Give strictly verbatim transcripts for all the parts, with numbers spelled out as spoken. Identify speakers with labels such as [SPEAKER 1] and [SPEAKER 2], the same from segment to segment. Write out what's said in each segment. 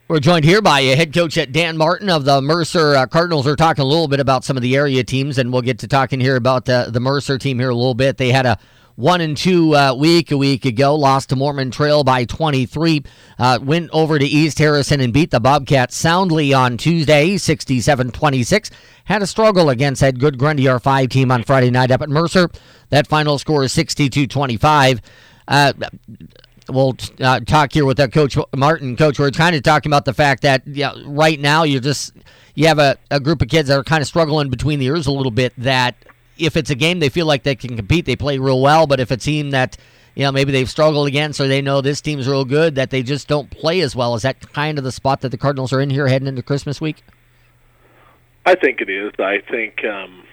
[SPEAKER 1] We're joined here by head coach Dan Martin of the Mercer uh, Cardinals. We're talking a little bit about some of the area teams, and we'll get to talking here about uh, the Mercer team here a little bit. They had a one and two uh, week a week ago, lost to Mormon Trail by twenty-three, uh, went over to East Harrison and beat the Bobcats soundly on Tuesday, sixty-seven twenty-six. Had a struggle against that good Grundy R five team on Friday night up at Mercer. That final score is sixty-two twenty-five. Uh, We'll uh, talk here with uh, Coach Martin. Coach, we're kind of talking about the fact that yeah, right now you're just you have a, a group of kids that are kind of struggling between the ears a little bit. That if it's a game they feel like they can compete, they play real well. But if it's a team that you know maybe they've struggled against, or they know this team's real good, that they just don't play as well. Is that kind of the spot that the Cardinals are in here heading into Christmas week?
[SPEAKER 2] I think it is. I think um,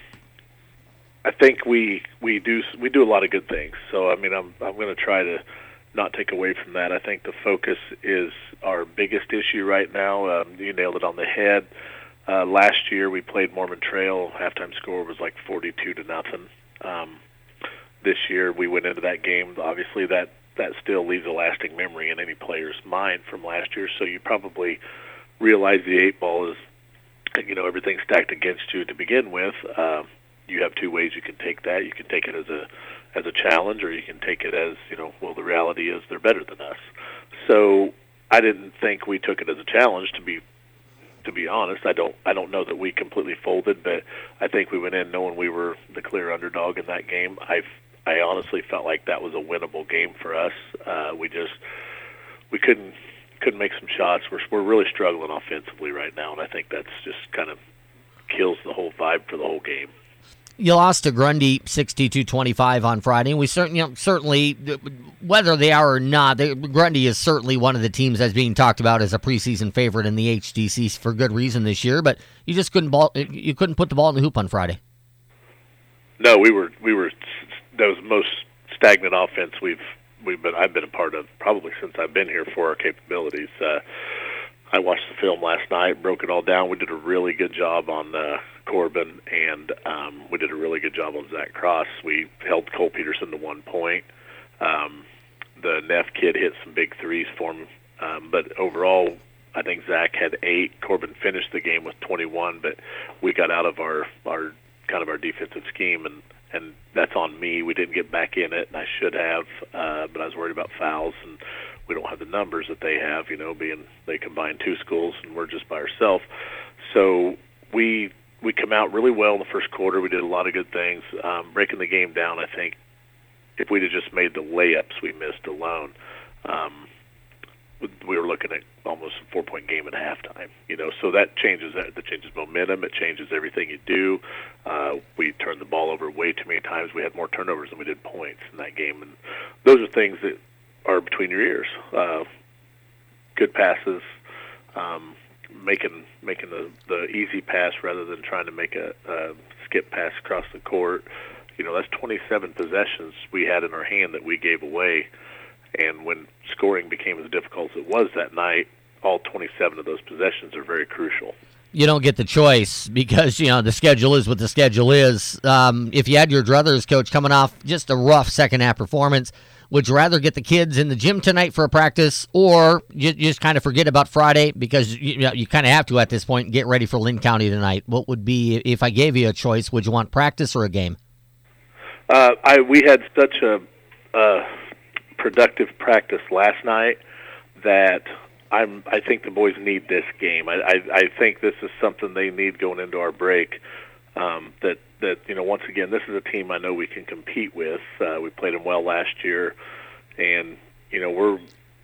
[SPEAKER 2] I think we we do we do a lot of good things. So I mean, I'm I'm going to try to not take away from that. I think the focus is our biggest issue right now. Um, you nailed it on the head. Uh, last year we played Mormon Trail. Halftime score was like forty-two to nothing. Um, this year we went into that game. Obviously that, that still leaves a lasting memory in any player's mind from last year. So you probably realize the eight ball is, you know, everything stacked against you to begin with. Uh, you have two ways you can take that. You can take it as a as a challenge, or you can take it as, you know, well, the reality is they're better than us. So I didn't think we took it as a challenge, to be to be honest. I don't I don't know that we completely folded, but I think we went in knowing we were the clear underdog in that game. I I honestly felt like that was a winnable game for us. Uh, we just we couldn't couldn't make some shots. We're we're really struggling offensively right now, and I think that's just kind of kills the whole vibe for the whole game.
[SPEAKER 1] You lost to Grundy sixty-two twenty-five on Friday, and we certainly, you know, certainly, whether they are or not, they, Grundy is certainly one of the teams that's being talked about as a preseason favorite in the H D C for good reason this year. But you just couldn't ball, you couldn't put the ball in the hoop on Friday.
[SPEAKER 2] No, we were we were that was the most stagnant offense we've we've been I've been a part of probably since I've been here for our capabilities. Uh, I watched the film last night, broke it all down. We did a really good job on uh, Corbin, and um, we did a really good job on Zach Cross. We held Cole Peterson to one point. Um, the Neff kid hit some big threes for him, um, but overall, I think Zach had eight. Corbin finished the game with twenty-one, but we got out of our, our kind of our defensive scheme, and, and that's on me. We didn't get back in it, and I should have, uh, but I was worried about fouls, and we don't have the numbers that they have, you know, being they combine two schools and we're just by ourselves. So we we come out really well in the first quarter. We did a lot of good things. Um, breaking the game down, I think if we'd have just made the layups we missed alone, um, we were looking at almost a four-point game at halftime. You know, so that changes that. That changes momentum. It changes everything you do. Uh, we turned the ball over way too many times. We had more turnovers than we did points in that game, and those are things that are between your ears. Uh, good passes, um, making making the, the easy pass rather than trying to make a, a skip pass across the court. You know, that's twenty-seven possessions we had in our hand that we gave away. And when scoring became as difficult as it was that night, all twenty-seven of those possessions are very crucial.
[SPEAKER 1] You don't get the choice because, you know, the schedule is what the schedule is. Um, if you had your druthers, Coach, coming off just a rough second-half performance, would you rather get the kids in the gym tonight for a practice, or you, you just kind of forget about Friday because you, you, know, you kind of have to at this point get ready for Lynn County tonight? What would be, if I gave you a choice, would you want practice or a game?
[SPEAKER 2] Uh, I we had such a uh, productive practice last night that I'm. I think the boys need this game. I, I, I think this is something they need going into our break. Um, that that you know, once again, this is a team I know we can compete with. Uh, we played them well last year, and you know we're.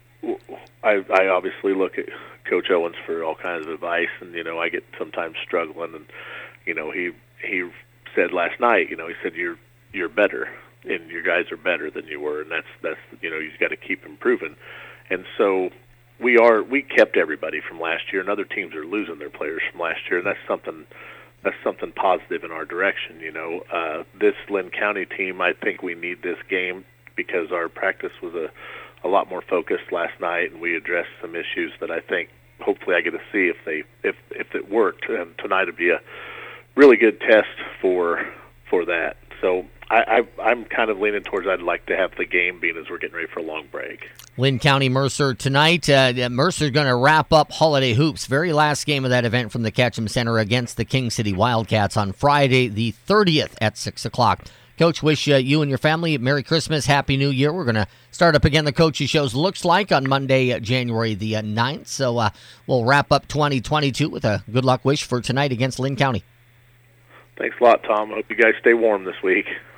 [SPEAKER 2] I, I obviously look at Coach Owens for all kinds of advice, and you know I get sometimes struggling, and you know he he said last night, you know he said you're you're better, and your guys are better than you were, and that's that's you know you've got to keep improving, and so we are we kept everybody from last year, and other teams are losing their players from last year, and that's something. That's something positive in our direction. You know, uh, this Lynn County team, I think we need this game because our practice was a, a lot more focused last night, and we addressed some issues that I think hopefully I get to see if they if if it worked. And tonight would be a really good test for for that. So I, I, I'm kind of leaning towards I'd like to have the game being as we're getting ready for a long break.
[SPEAKER 1] Lynn County Mercer tonight. Uh, Mercer's going to wrap up Holiday Hoops. Very last game of that event from the Ketchum Center against the King City Wildcats on Friday the thirtieth at six o'clock. Coach, wish uh, you and your family Merry Christmas, Happy New Year. We're going to start up again the Coaches Shows, looks like, on Monday, uh, January the uh, ninth. So uh, we'll wrap up twenty twenty-two with a good luck wish for tonight against Lynn County.
[SPEAKER 2] Thanks a lot, Tom. Hope you guys stay warm this week.